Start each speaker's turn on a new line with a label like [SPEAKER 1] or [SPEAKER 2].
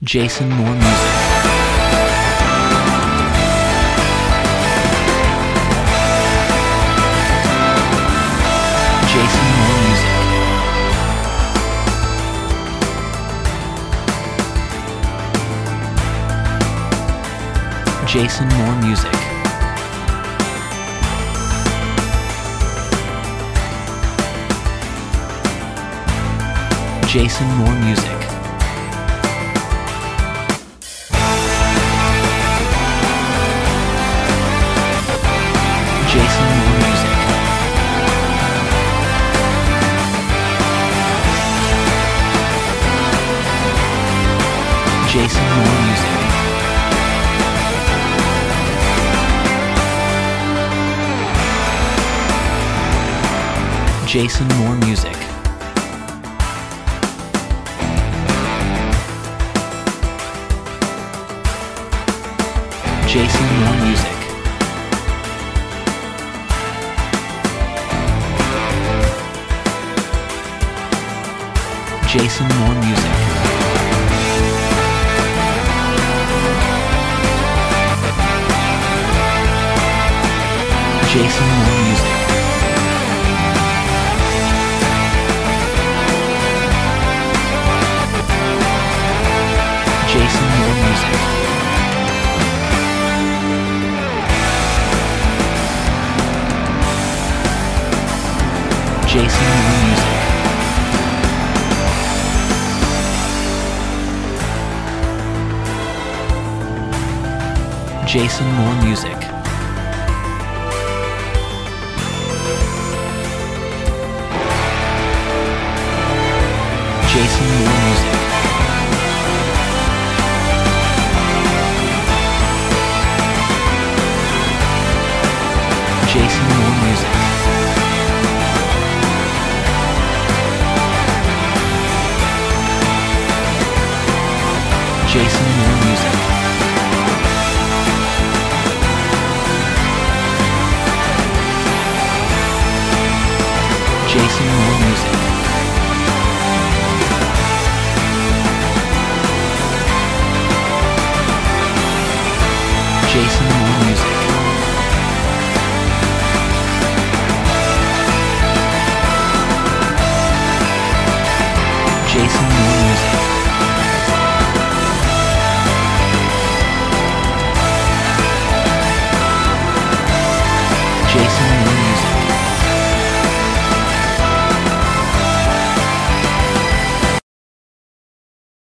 [SPEAKER 1] Jason Moore Music. Jason Moore Music. Jason Moore Music. Jason Moore Music. Jason Moore Music. Jason Moore Music. Jason Moore Music. Jason Moore Music. Jason Moore Music. Jason Moore Music. Jason Moore Music. Jason Moore Music. Jason Moore Music. Jason Moore Music. Jason Moore Music. Jason Moore Music. Jason Moore Music. Jason